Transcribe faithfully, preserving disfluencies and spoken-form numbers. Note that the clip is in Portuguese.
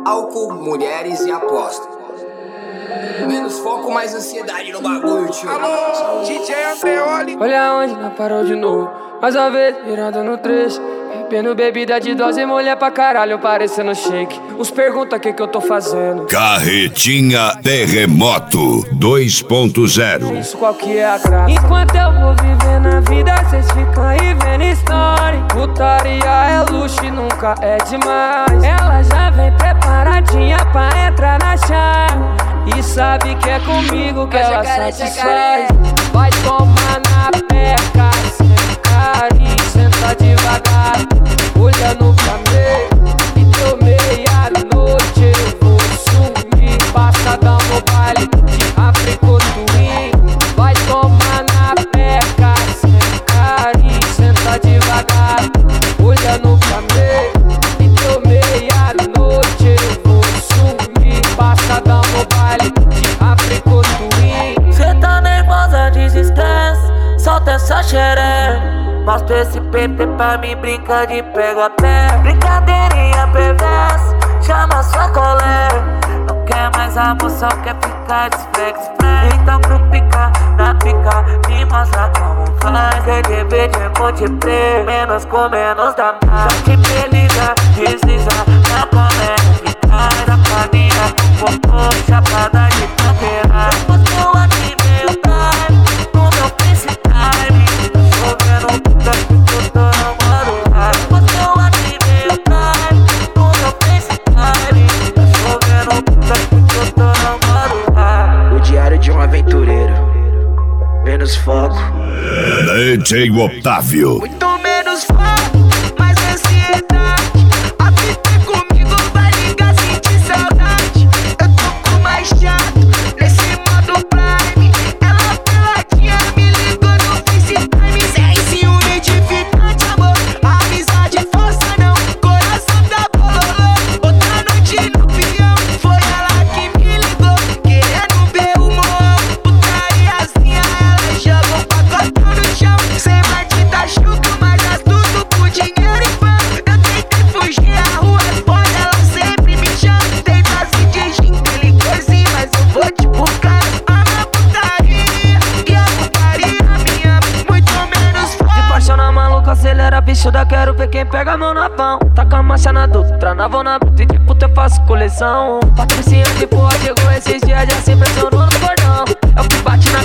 álcool, mulheres e aposta. Menos foco, mais ansiedade no bagulho, tio. Alô, D J Andreoli. Olha onde nós parou de novo. Mais uma vez, virando no trecho. Bebendo bebida de dose, mulher pra caralho, parecendo shake. Uns perguntam o que que eu tô fazendo. Carretinha Terremoto dois ponto zero. Isso qual que é a graça? Enquanto eu vou vivendo a vida, cês ficam aí vendo story. Putaria é luxo e nunca é demais. Ela já vem preparadinha pra entrar na chave. E sabe que é comigo que ela satisfaz. Vai tomar na peca, sem carinho, senta devagar. Olhando pra mim, e deu meia-noite eu vou sumir. Passadão no baile de África Twin. Vai tomar na peca, sem carinho, senta devagar. Olhando pra mim, e deu meia-noite eu vou sumir. Passadão no baile de África Twin. Cê tá nervosa, desistência, solta essa xereca. Mostra esse P T pra mim, brinca de pega a pé. Brincadeirinha perversa, chama sua colega. Não quer mais a moção, quer ficar desflex. Então pro pica, na pica, me mostra como faz. Quer dividir, multiplica, menos com menos dá mais. Só que beleza, desliza na comédia. Que cai da paninha, popô, chapada de canteira. Depois que eu ativei o time, no meu FaceTime, tô vendo puta que eu tô namorando. Depois que eu ativei o time, no meu FaceTime, tô vendo puta que eu tô namorando. O diário de um aventureiro. Menos foco, D J Otávio. muito menos foco, mais ansiedade. A fita é comigo, vai ligar, sentir saudade. Eu tô com mais chato, nesse modo prime. Ela peladinha me ligou no FaceTime. Sem ciúme edificante, amor. Amizade força não, coração tá bololô. Outra noite no peão, foi ela que me ligou. Querendo ver o morro, putariazinha. Ela jogou pacotão no chão. Sem batida chuca, mas astuto por dinheiro e fama. Eu tentei fugir, a rua é foda, ela sempre me chama. Tem dose de gin, tem licorzinho, mas eu vou te buscar. Ama a putaria, e a putaria me ama, muito menos De foda. paixão na maluca, acelera, bichuda, quero ver quem pega a mão na pão. Taca a marcha na Dutra, na vão na bruta e de puta eu faço coleção. Patricinha de porra chegou esses dias, já se impressionou no cordão. É o que bate na